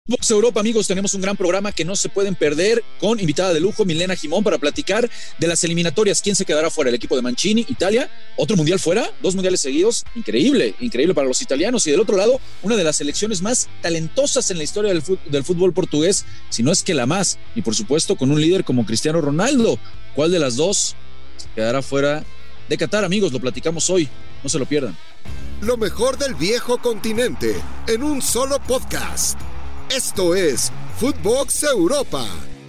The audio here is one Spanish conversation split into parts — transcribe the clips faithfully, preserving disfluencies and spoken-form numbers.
Footbox Europa, amigos, tenemos un gran programa que no se pueden perder, con invitada de lujo, Milena Gimón, para platicar de las eliminatorias. ¿Quién se quedará fuera? El equipo de Mancini, Italia, otro mundial fuera, dos mundiales seguidos, increíble, increíble para los italianos. Y del otro lado, una de las selecciones más talentosas en la historia del fútbol, del fútbol portugués, si no es que la más, y por supuesto con un líder como Cristiano Ronaldo. ¿Cuál de las dos se quedará fuera de Qatar, amigos? Lo platicamos hoy, no se lo pierdan. Lo mejor del viejo continente en un solo podcast. Esto es Footbox Europa.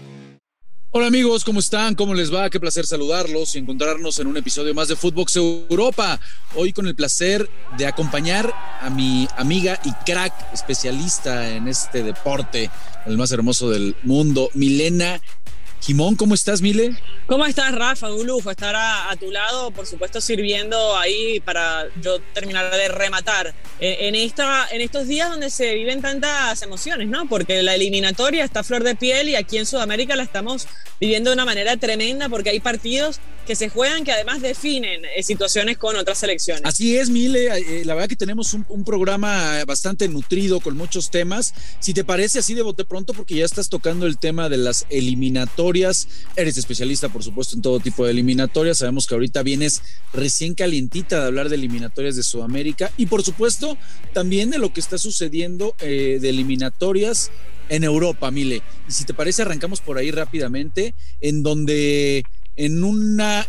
Hola amigos, ¿cómo están? ¿Cómo les va? Qué placer saludarlos y encontrarnos en un episodio más de Footbox Europa. Hoy con el placer de acompañar a mi amiga y crack especialista en este deporte, el más hermoso del mundo, Milena Gimón. ¿Cómo estás, Mile? ¿Cómo estás, Rafa? Un lujo estar a, a tu lado, por supuesto sirviendo ahí para yo terminar de rematar en, en, esta, en estos días donde se viven tantas emociones, ¿no? Porque la eliminatoria está a flor de piel y aquí en Sudamérica la estamos viviendo de una manera tremenda porque hay partidos que se juegan que además definen eh, situaciones con otras selecciones. Así es, Mile, eh, la verdad que tenemos un, un programa bastante nutrido con muchos temas. Si te parece, así de bote pronto, porque ya estás tocando el tema de las eliminatorias, eres especialista por supuesto en todo tipo de eliminatorias, sabemos que ahorita vienes recién calientita de hablar de eliminatorias de Sudamérica y por supuesto también de lo que está sucediendo eh, de eliminatorias en Europa, Mile. Y si te parece, arrancamos por ahí rápidamente, en donde en una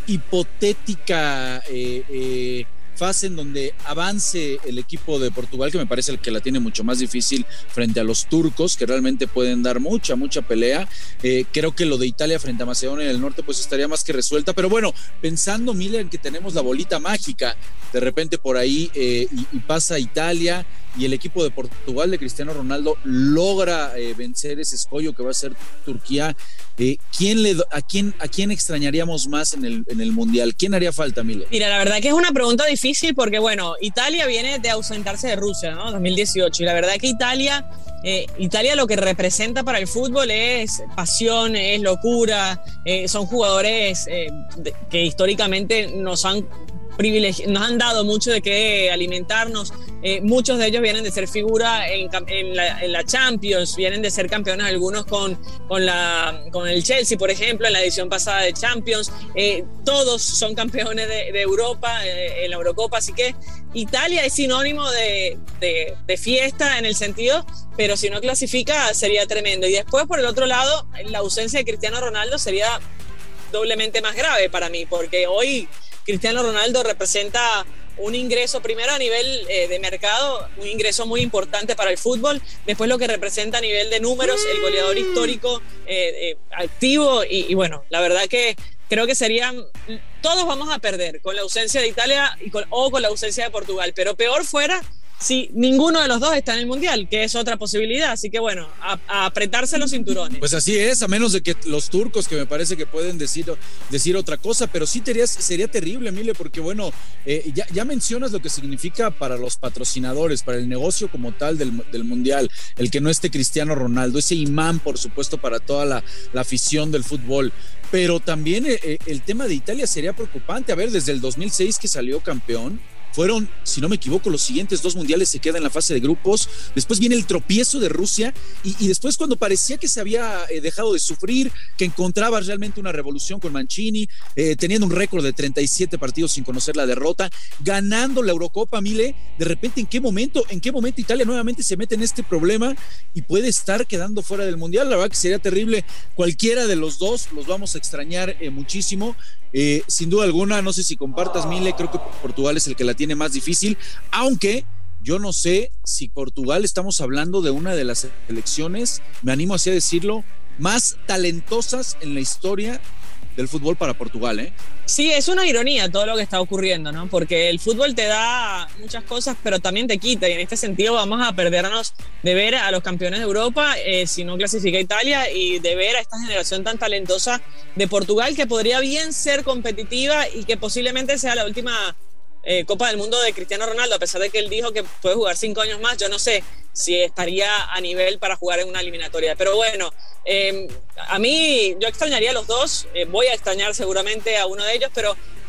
hipotética eh, eh, fase en donde avance el equipo de Portugal, que me parece el que la tiene mucho más difícil frente a los turcos, que realmente pueden dar mucha, mucha pelea. Eh, creo que lo de Italia frente a Macedonia del Norte pues estaría más que resuelta, pero bueno, pensando, Mile, en que tenemos la bolita mágica, de repente por ahí eh, y, y pasa Italia y el equipo de Portugal de Cristiano Ronaldo logra eh, vencer ese escollo que va a ser Turquía. Eh, ¿quién le, a, quién, ¿A quién extrañaríamos más en el, en el Mundial? ¿Quién haría falta, Mile? Mira, la verdad que es una pregunta difícil porque, bueno, Italia viene de ausentarse de Rusia, ¿no? dos mil dieciocho, y la verdad que Italia, eh, Italia lo que representa para el fútbol es pasión, es locura, eh, son jugadores eh, de, que históricamente nos han privilegi- nos han dado mucho de qué alimentarnos. Eh, muchos de ellos vienen de ser figura en, en, la, en la Champions, vienen de ser campeones algunos con, con, la, con el Chelsea, por ejemplo, en la edición pasada de Champions. Eh, todos son campeones de, de Europa eh, en la Eurocopa, así que Italia es sinónimo de, de, de fiesta en el sentido, pero si no clasifica sería tremendo. Y después, por el otro lado, la ausencia de Cristiano Ronaldo sería doblemente más grave para mí, porque hoy Cristiano Ronaldo representa un ingreso primero a nivel eh, de mercado, un ingreso muy importante para el fútbol, después lo que representa a nivel de números, el goleador histórico eh, eh, activo y, y bueno, la verdad que creo que serían, todos vamos a perder con la ausencia de Italia y con, o con la ausencia de Portugal, pero peor fuera si ninguno de los dos está en el Mundial, que es otra posibilidad. Así que bueno, a, a apretarse los cinturones. Pues así es, a menos de que los turcos, que me parece que pueden decir, decir otra cosa, pero sí sería, sería terrible, Mile, porque bueno, eh, ya, ya mencionas lo que significa para los patrocinadores, para el negocio como tal del, del Mundial, el que no esté Cristiano Ronaldo, ese imán, por supuesto, para toda la, la afición del fútbol. Pero también eh, el tema de Italia sería preocupante. A ver, desde el dos mil seis que salió campeón, fueron, si no me equivoco, los siguientes dos mundiales se quedan en la fase de grupos, después viene el tropiezo de Rusia y, y después cuando parecía que se había eh, dejado de sufrir, que encontraba realmente una revolución con Mancini, eh, teniendo un récord de treinta y siete partidos sin conocer la derrota, ganando la Eurocopa, Mile, de repente en qué momento, en qué momento Italia nuevamente se mete en este problema y puede estar quedando fuera del mundial. La verdad que sería terrible. Cualquiera de los dos los vamos a extrañar eh, muchísimo. Eh, sin duda alguna, no sé si compartas, Mile, creo que Portugal es el que la tiene más difícil, aunque yo no sé si Portugal, estamos hablando de una de las selecciones, me animo así a decirlo, más talentosas en la historia del fútbol para Portugal, ¿eh? Sí, es una ironía todo lo que está ocurriendo, ¿no? Porque el fútbol te da muchas cosas, pero también te quita, y en este sentido vamos a perdernos de ver a los campeones de Europa eh, si no clasifica Italia, y de ver a esta generación tan talentosa de Portugal que podría bien ser competitiva y que posiblemente sea la última eh, Copa del Mundo de Cristiano Ronaldo, a pesar de que él dijo que puede jugar cinco años más. Yo no sé si estaría a nivel para jugar en una eliminatoria, pero bueno, eh, a mí yo extrañaría a los dos, eh, voy a extrañar seguramente a uno de ellos, pero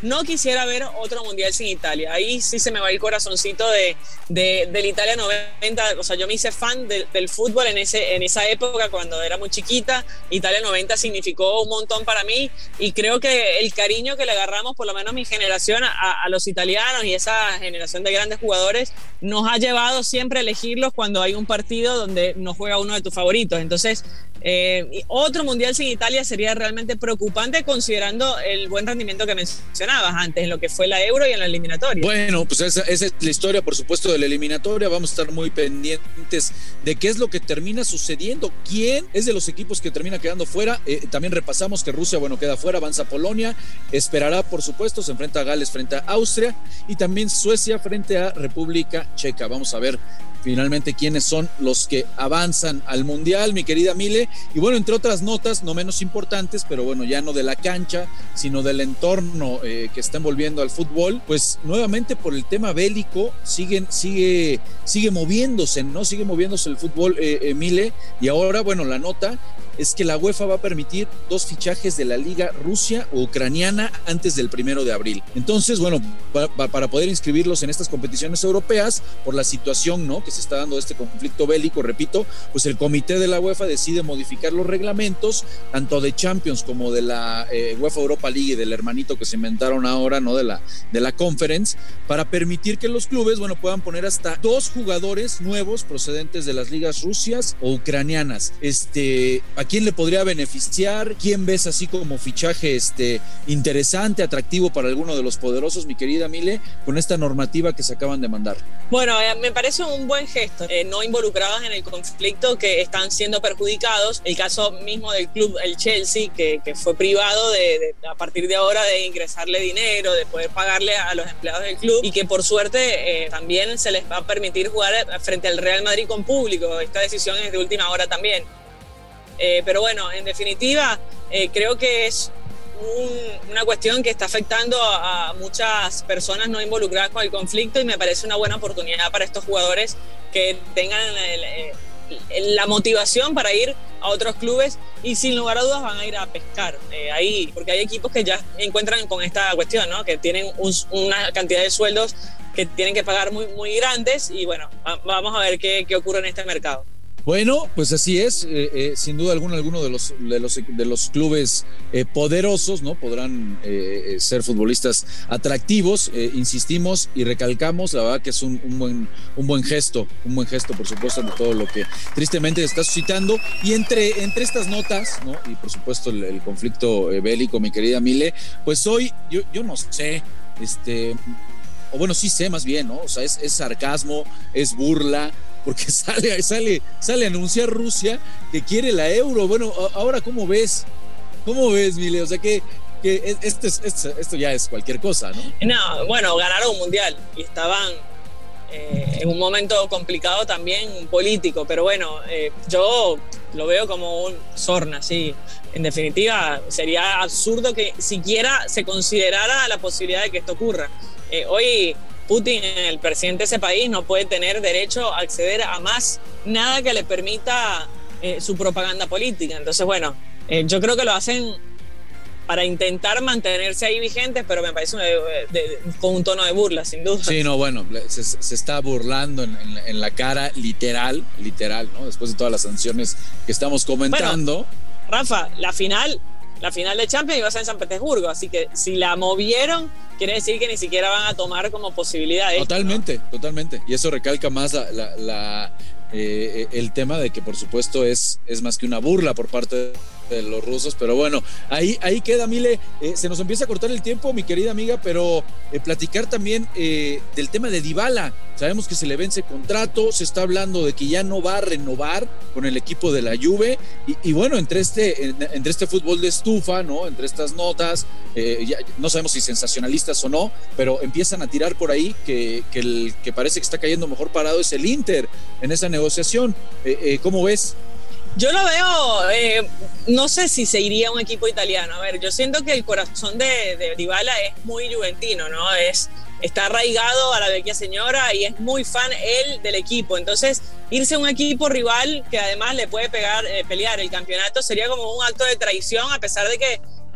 no quisiera ver otro mundial sin Italia. Ahí sí se me va el corazoncito de, de, del Italia noventa. O sea, yo me hice fan de, del fútbol en, ese, en esa época cuando era muy chiquita. Italia noventa significó un montón para mí y creo que el cariño que le agarramos, por lo menos mi generación, a, a los italianos y esa generación de grandes jugadores nos ha llevado siempre a elegirlos cuando hay un partido donde no juega uno de tus favoritos. Entonces, eh, otro mundial sin Italia sería realmente preocupante considerando el buen rendimiento que mencionabas antes en lo que fue la Euro y en la eliminatoria. Bueno, pues esa, esa es la historia, por supuesto, de la eliminatoria. Vamos a estar muy pendientes de qué es lo que termina sucediendo, quién es de los equipos que termina quedando fuera. Eh, también repasamos que Rusia, bueno, queda fuera, avanza Polonia, esperará, por supuesto, se enfrenta a Gales frente a Austria y también Suecia frente a República Checa. Vamos a ver finalmente quiénes son los que avanzan al Mundial, mi querida Mile. Y bueno, entre otras notas, no menos importantes, pero bueno, ya no de la cancha, sino del entorno eh, que está envolviendo al fútbol, pues nuevamente por el tema bélico siguen, sigue, sigue moviéndose, ¿no? Sigue moviéndose el fútbol, eh, eh, Mile. Y ahora, bueno, la nota es que la UEFA va a permitir dos fichajes de la liga Rusia o ucraniana antes del primero de abril. Entonces, bueno, para, para poder inscribirlos en estas competiciones europeas, por la situación, ¿no?, que se está dando este conflicto bélico, repito, pues el comité de la UEFA decide modificar los reglamentos, tanto de Champions como de la eh, UEFA Europa League y del hermanito que se inventaron ahora, ¿no?, de la, de la Conference, para permitir que los clubes, bueno, puedan poner hasta dos jugadores nuevos procedentes de las ligas rusias o ucranianas. Este, ¿a quién le podría beneficiar? ¿Quién ves así como fichaje este, interesante, atractivo para alguno de los poderosos, mi querida Mile, con esta normativa que se acaban de mandar? Bueno, eh, me parece un buen gesto, eh, no involucrados en el conflicto que están siendo perjudicados. El caso mismo del club, el Chelsea, que, que fue privado de, de, a partir de ahora de ingresarle dinero, de poder pagarle a los empleados del club, y que por suerte eh, también se les va a permitir jugar frente al Real Madrid con público. Esta decisión es de última hora también. Eh, pero bueno, en definitiva, eh, creo que es un, una cuestión que está afectando a, a muchas personas no involucradas con el conflicto y me parece una buena oportunidad para estos jugadores que tengan el, el, la motivación para ir a otros clubes y sin lugar a dudas van a ir a pescar eh, ahí, porque hay equipos que ya encuentran con esta cuestión, ¿no?, que tienen un, una cantidad de sueldos que tienen que pagar muy, muy grandes y bueno, va, vamos a ver qué, qué ocurre en este mercado. Bueno, pues así es, eh, eh, sin duda alguna alguno de los, de los, de los clubes eh, poderosos, ¿no?, podrán eh, ser futbolistas atractivos, eh, insistimos y recalcamos, la verdad que es un, un, buen, un buen gesto, un buen gesto por supuesto de todo lo que tristemente está suscitando. Y entre, entre estas notas, ¿no?, y por supuesto el, el conflicto eh, bélico, mi querida Mile, pues hoy yo, yo no sé, este, o bueno, sí sé más bien, ¿no?, o sea, es, es sarcasmo, es burla, porque sale, sale, sale a anunciar Rusia que quiere la Euro. Bueno, ahora, ¿cómo ves? ¿Cómo ves, Mile? O sea, que, que esto, es, esto, esto ya es cualquier cosa, ¿no? No, bueno, ganaron un mundial y estaban eh, en un momento complicado también político, pero bueno, eh, yo lo veo como un sorna, sí. En definitiva, sería absurdo que siquiera se considerara la posibilidad de que esto ocurra. Eh, hoy Putin, el presidente de ese país, no puede tener derecho a acceder a más nada que le permita eh, su propaganda política. Entonces, bueno, eh, yo creo que lo hacen para intentar mantenerse ahí vigentes, pero me parece una, de, de, con un tono de burla, sin duda. Sí, no, bueno, se, se está burlando en, en, en la cara, literal, literal, ¿no? Después de todas las sanciones que estamos comentando. Bueno, Rafa, la final... La final de Champions iba a ser en San Petersburgo, así que si la movieron, quiere decir que ni siquiera van a tomar como posibilidad esto, Totalmente, ¿no? totalmente. Y eso recalca más la, la, la, eh, el tema de que, por supuesto, es, es más que una burla por parte de de los rusos, pero bueno, ahí, ahí queda, Mile. Eh, se nos empieza a cortar el tiempo, mi querida amiga, pero eh, platicar también eh, del tema de Dybala. Sabemos que se le vence contrato, se está hablando de que ya no va a renovar con el equipo de la Juve y, y bueno, entre este, entre este fútbol de estufa, ¿no?, entre estas notas, eh, ya, no sabemos si sensacionalistas o no, pero empiezan a tirar por ahí que, que el que parece que está cayendo mejor parado es el Inter en esa negociación. Eh, eh, ¿Cómo ves? Yo lo veo, eh, no sé si se iría a un equipo italiano. A ver, yo siento que el corazón de, de Dybala es muy juventino, ¿no? Es, está arraigado a la vecchia señora y es muy fan él del equipo. Entonces, irse a un equipo rival que además le puede pegar, eh, pelear el campeonato sería como un acto de traición, a pesar de que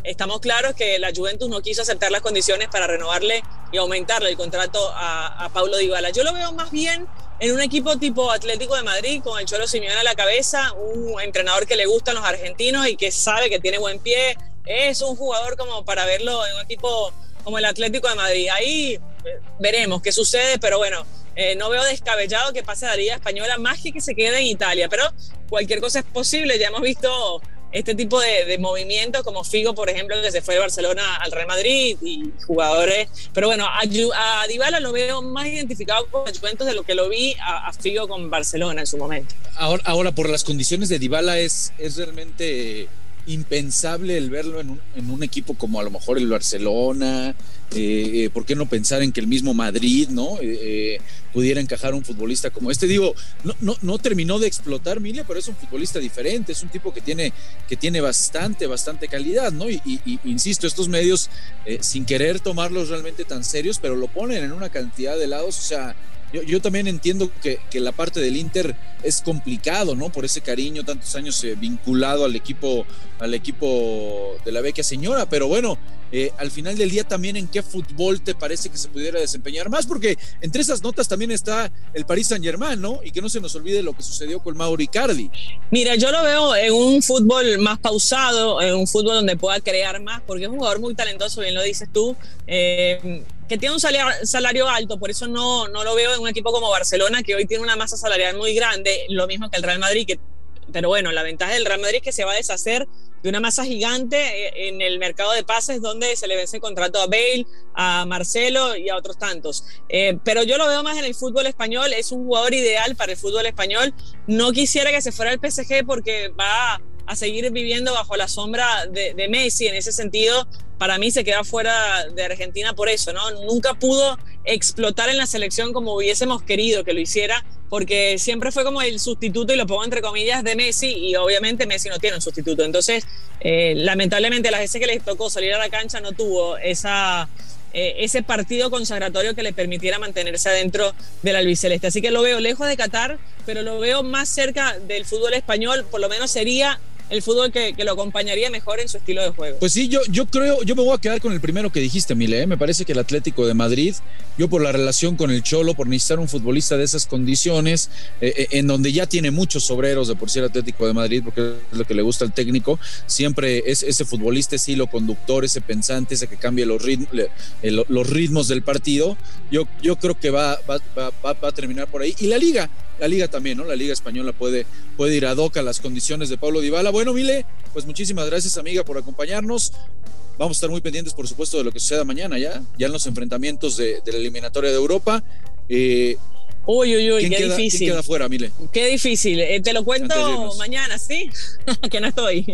estamos claros que la Juventus no quiso aceptar las condiciones para renovarle y aumentarle el contrato a, a Paulo Dybala. Yo lo veo más bien en un equipo tipo Atlético de Madrid, con el Cholo Simeone a la cabeza, un entrenador que le gustan los argentinos y que sabe que tiene buen pie. Es un jugador como para verlo en un equipo como el Atlético de Madrid. Ahí veremos qué sucede, pero bueno, eh, no veo descabellado que pase a la Liga Española, más que que se quede en Italia, pero cualquier cosa es posible. Ya hemos visto este tipo de, de movimientos, como Figo, por ejemplo, que se fue de Barcelona al Real Madrid, y jugadores, pero bueno, a, a Dybala lo veo más identificado con la Juventus de lo que lo vi a, a Figo con Barcelona en su momento. Ahora, ahora por las condiciones de Dybala es, es realmente impensable el verlo en un, en un equipo como a lo mejor el Barcelona. Eh, ¿por qué no pensar en que el mismo Madrid, ¿no? Eh, pudiera encajar un futbolista como este? Digo, no, no, no terminó de explotar Mille, pero es un futbolista diferente, es un tipo que tiene, que tiene bastante, bastante calidad, ¿no? Y, y, y insisto, estos medios, eh, sin querer tomarlos realmente tan serios, pero lo ponen en una cantidad de lados, o sea, Yo, yo también entiendo que, que la parte del Inter es complicado, ¿no? Por ese cariño, tantos años eh, vinculado al equipo, al equipo de la vecchia señora, pero bueno, eh, al final del día también en qué fútbol te parece que se pudiera desempeñar más, porque entre esas notas también está el Paris Saint-Germain, ¿no? Y que no se nos olvide lo que sucedió con Mauro Icardi. Mira, yo lo veo en un fútbol más pausado, en un fútbol donde pueda crear más, porque es un jugador muy talentoso, bien lo dices tú, eh, que tiene un salario, salario alto, por eso no, no lo veo en un equipo como Barcelona, que hoy tiene una masa salarial muy grande, lo mismo que el Real Madrid, que, pero bueno, la ventaja del Real Madrid es que se va a deshacer de una masa gigante en el mercado de pases, donde se le vence el contrato a Bale, a Marcelo y a otros tantos. Eh, pero yo lo veo más en el fútbol español, es un jugador ideal para el fútbol español. No quisiera que se fuera al P S G porque va a seguir viviendo bajo la sombra de, de Messi. En ese sentido, para mí se queda fuera de Argentina por eso, ¿no? Nunca pudo explotar en la selección como hubiésemos querido que lo hiciera, porque siempre fue como el sustituto, y lo pongo entre comillas, de Messi, y obviamente Messi no tiene un sustituto. Entonces, eh, lamentablemente, las veces que le tocó salir a la cancha no tuvo esa, eh, ese partido consagratorio que le permitiera mantenerse adentro del albiceleste. Así que lo veo lejos de Qatar, pero lo veo más cerca del fútbol español. Por lo menos sería el fútbol que, que lo acompañaría mejor en su estilo de juego. Pues sí, yo, yo creo, yo me voy a quedar con el primero que dijiste, Mile, ¿eh? Me parece que el Atlético de Madrid, yo por la relación con el Cholo, por necesitar un futbolista de esas condiciones, eh, eh, en donde ya tiene muchos obreros de por sí el Atlético de Madrid, porque es lo que le gusta al técnico, siempre es ese futbolista, ese hilo conductor, ese pensante, ese que cambia los ritmos, eh, los ritmos del partido. Yo, yo creo que va, va, va, va a terminar por ahí. Y la Liga, la Liga también, ¿no? La Liga Española puede, puede ir ad hoc a las condiciones de Paulo Dybala. Bueno, Mile, pues muchísimas gracias, amiga, por acompañarnos. Vamos a estar muy pendientes, por supuesto, de lo que suceda mañana ya, ya en los enfrentamientos de, de la eliminatoria de Europa. Eh, uy, uy, uy, ¿quién qué queda, difícil. ¿Quién queda fuera, Mile? Qué difícil. Eh, te lo cuento mañana, ¿sí? Que no estoy.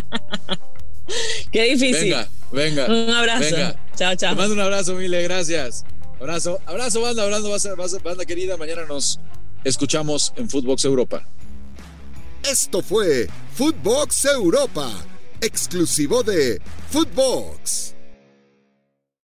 Qué difícil. Venga, venga. Un abrazo. Venga. Chao, chao. Te mando un abrazo, Mile, gracias. Abrazo, abrazo, banda, hablando, banda querida. Mañana nos escuchamos en Footbox Europa. Esto fue Footbox Europa, exclusivo de Footbox.